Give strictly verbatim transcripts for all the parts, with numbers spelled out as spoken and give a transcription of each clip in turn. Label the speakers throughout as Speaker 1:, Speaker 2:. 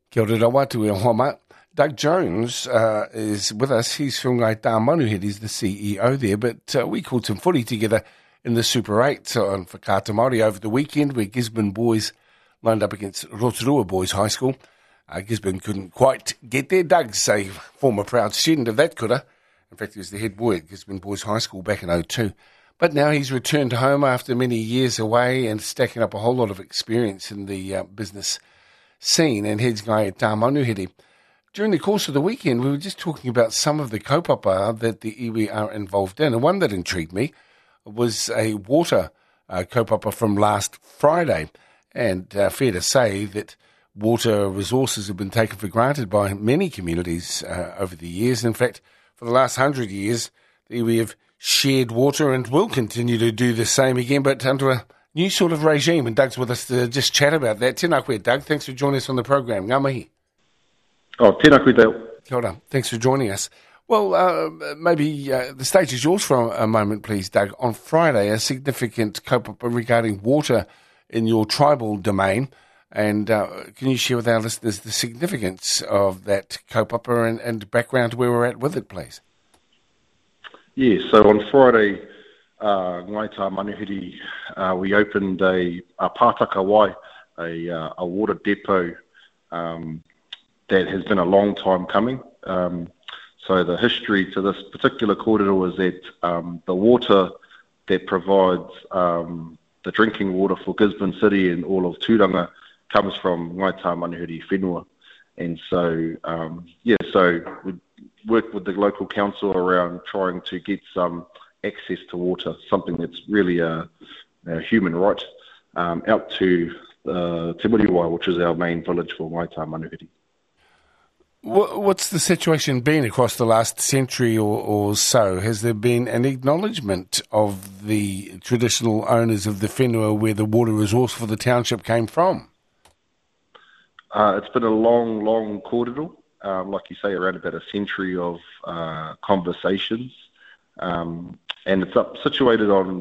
Speaker 1: Kia ora watu e homa. Doug Jones uh, is with us. He's from Ngai Tāmanuhiri. He's the C E O there, but uh, we called some footy together in the Super eight on Whakaata Māori over the weekend where Gisborne boys lined up against Rotorua Boys High School. Uh, Gisborne couldn't quite get there. Doug's a former proud student of that kura. In fact, he was the head boy at Gisborne Boys High School back in oh two. But now he's returned home after many years away and stacking up a whole lot of experience in the uh, business scene and heads Ngai Tāmanuhiri. During the course of the weekend, we were just talking about some of the kaupapa that the iwi are involved in. And one that intrigued me was a water uh, kaupapa from last Friday. And uh, fair to say that water resources have been taken for granted by many communities uh, over the years. In fact, for the last hundred years, the iwi have shared water and will continue to do the same again, but under a new sort of regime. And Doug's with us to just chat about that. Tēnā koe, Doug. Thanks for joining us on the program. Ngā mihi.
Speaker 2: Oh, tēnā koe, Dale.
Speaker 1: Kia ora. Thanks for joining us. Well, uh, maybe uh, the stage is yours for a moment, please, Doug. On Friday, a significant kaupapa regarding water in your tribal domain. And uh, can you share with our listeners the significance of that kaupapa and, and background to where we're at with it, please?
Speaker 2: Yeah, so on Friday, uh, Ngai Tāmanuhiri, uh, we opened a, a Pātaka Wai, a, uh, a water depot um, that has been a long time coming. Um, so the history to this particular kōrero is that um, the water that provides um, the drinking water for Gisborne City and all of Tūranga comes from Ngai Tāmanuhiri whenua. And so, um, yeah, so we worked with the local council around trying to get some access to water, something that's really a, a human right, um, out to uh, Te Muriwai, which is our main village for Ngai Tāmanuhiri.
Speaker 1: What's the situation been across the last century or, or so? Has there been an acknowledgement of the traditional owners of the whenua where the water resource for the township came from?
Speaker 2: Uh, it's been a long, long kōrero, um, like you say, around about a century of uh, conversations. Um, and it's up, situated on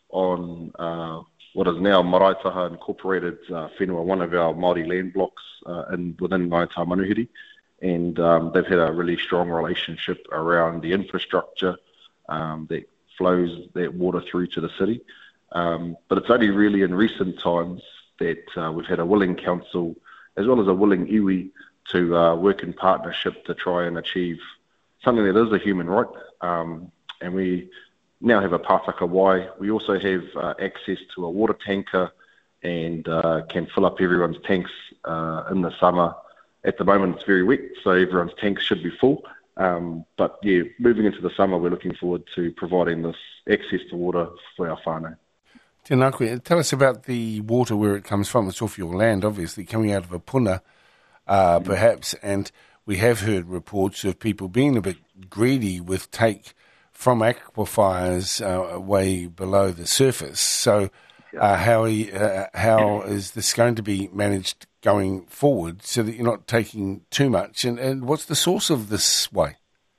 Speaker 2: on uh, what is now Maraetaha Incorporated uh, whenua, one of our Māori land blocks uh, in, within Ngai Tāmanuhiri. And um, they've had a really strong relationship around the infrastructure um, that flows that water through to the city. Um, but it's only really in recent times that uh, we've had a willing council as well as a willing iwi to uh, work in partnership to try and achieve something that is a human right. Um, and we now have a Pātaka Wai. We also have uh, access to a water tanker and uh, can fill up everyone's tanks uh, in the summer. At the moment, it's very wet, so everyone's tanks should be full. Um, but yeah, moving into the summer, we're looking forward to providing this access to water for our whānau.
Speaker 1: Tēnā koe. Tell us about the water, where it comes from. It's off your land, obviously, coming out of a puna, uh, perhaps. And we have heard reports of people being a bit greedy with take from aquifers uh, way below the surface. So uh, how, uh, how is this going to be managed going forward so that you're not taking too much? And, and what's the source of this way?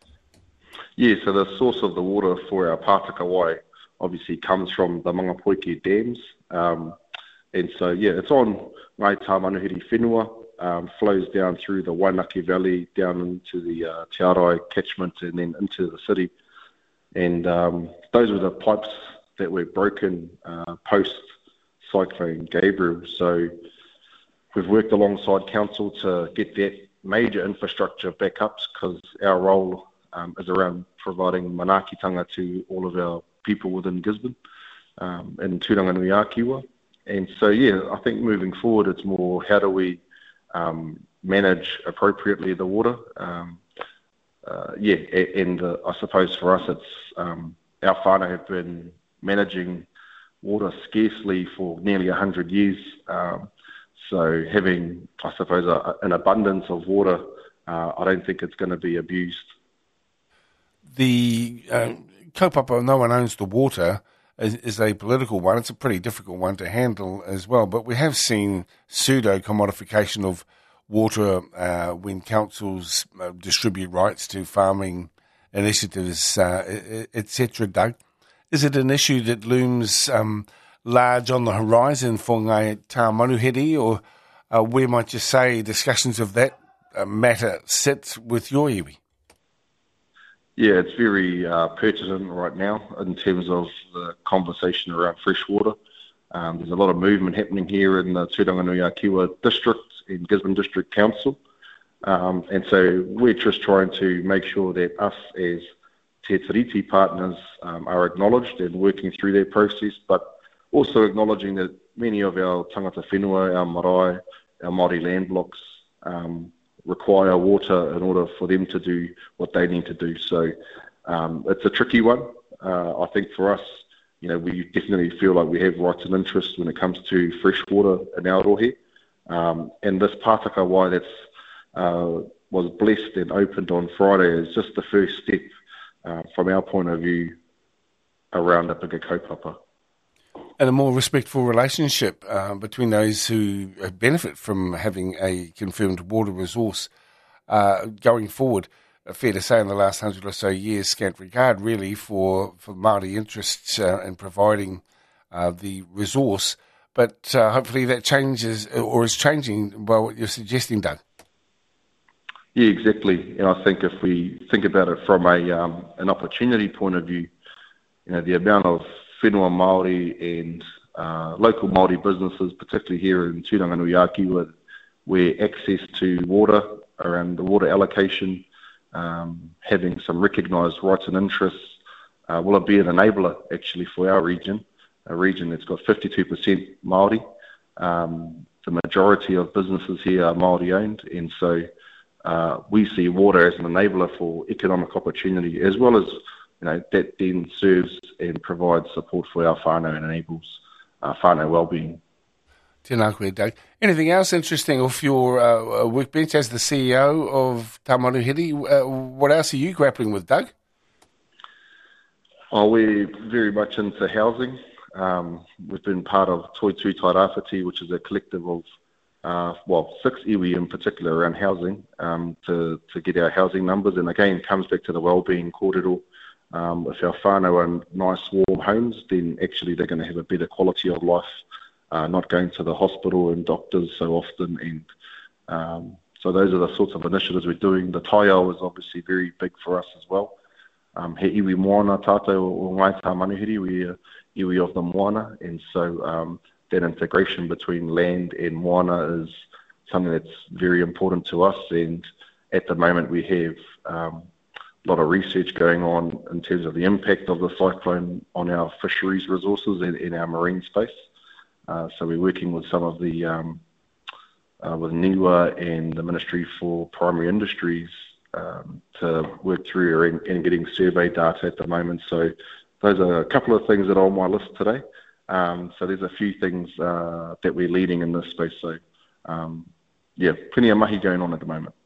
Speaker 2: Yeah, so the source of the water for our Pātaka Wai obviously comes from the Mangapoike dams. Um, and so, yeah, it's on Ngai Tāmanuhiri whenua, um, flows down through the Wainaki Valley, down into the uh, Te Arai catchment and then into the city. And um, those were the pipes that were broken uh, post-Cyclone Gabriel. So we've worked alongside council to get that major infrastructure back up because our role um, is around providing manaakitanga to all of our people within Gisborne um, and Tūranga Nui Ākiwa. And so, yeah, I think moving forward, it's more how do we um, manage appropriately the water. Um, uh, yeah, and uh, I suppose for us, it's um, our whānau have been managing water scarcely for nearly one hundred years. Um, so having, I suppose, a, an abundance of water, uh, I don't think it's going to be abused.
Speaker 1: The uh, kaupapa, no one owns the water, is, is a political one. It's a pretty difficult one to handle as well. But we have seen pseudo-commodification of water uh, when councils uh, distribute rights to farming initiatives, uh, et cetera. Doug, is it an issue that looms um, large on the horizon for Ngai Tāmanuhiri, or Uh, where might you say discussions of that uh, matter sit with your iwi?
Speaker 2: Yeah, it's very uh, pertinent right now in terms of the conversation around freshwater. Um, there's a lot of movement happening here in the Tūranganuiākea District and Gisborne District Council. Um, and so we're just trying to make sure that us as Te Tiriti partners um, are acknowledged and working through that process, but also acknowledging that many of our tangata whenua, our marae, our Māori land blocks um, require water in order for them to do what they need to do. So um, it's a tricky one. Uh, I think for us, you know, we definitely feel like we have rights and interests when it comes to fresh water in our rohe. Um, and this Pātaka Wai that's uh, was blessed and opened on Friday is just the first step uh, from our point of view around a bigger kaupapa.
Speaker 1: And a more respectful relationship uh, between those who benefit from having a confirmed water resource uh, going forward. Uh, fair to say in the last hundred or so years, scant regard really for, for Māori interests uh, in providing uh, the resource. But uh, hopefully that changes or is changing by what you're suggesting, Doug.
Speaker 2: Yeah, exactly. And I think if we think about it from a um, an opportunity point of view, you know, the amount of whenua Māori and uh, local Māori businesses, particularly here in Tūranganuiākea, where access to water, around the water allocation, um, having some recognised rights and interests, uh, will it be an enabler actually for our region, a region that's got fifty-two percent Māori. Um, the majority of businesses here are Māori owned, and so uh, we see water as an enabler for economic opportunity, as well as, you know, that then serves and provides support for our whānau and enables uh, whānau well-being.
Speaker 1: Tēnā koe, Doug. Anything else interesting off your uh, workbench as the C E O of Tā Manuhiri? Uh, what else are you grappling with, Doug?
Speaker 2: Oh, we're very much into housing. Um, we've been part of Toi Tū Tai Rāwhiti, which is a collective of, uh, well, six iwi in particular around housing um, to, to get our housing numbers. And again, it comes back to the well-being kōrero. Um, if our whānau own nice warm homes, then actually they're going to have a better quality of life, uh, not going to the hospital and doctors so often. And um, so those are the sorts of initiatives we're doing. The taiao is obviously very big for us as well. Um, he iwi moana tātou o ngai tā manuhiri, we are iwi of the moana, and so um, that integration between land and moana is something that's very important to us. And at the moment we have um, a lot of research going on in terms of the impact of the cyclone on our fisheries resources and in our marine space. Uh, so we're working with some of the, um, uh, with NIWA and the Ministry for Primary Industries um, to work through and, and getting survey data at the moment. So those are a couple of things that are on my list today. Um, so there's a few things uh, that we're leading in this space. So um, yeah, plenty of mahi going on at the moment.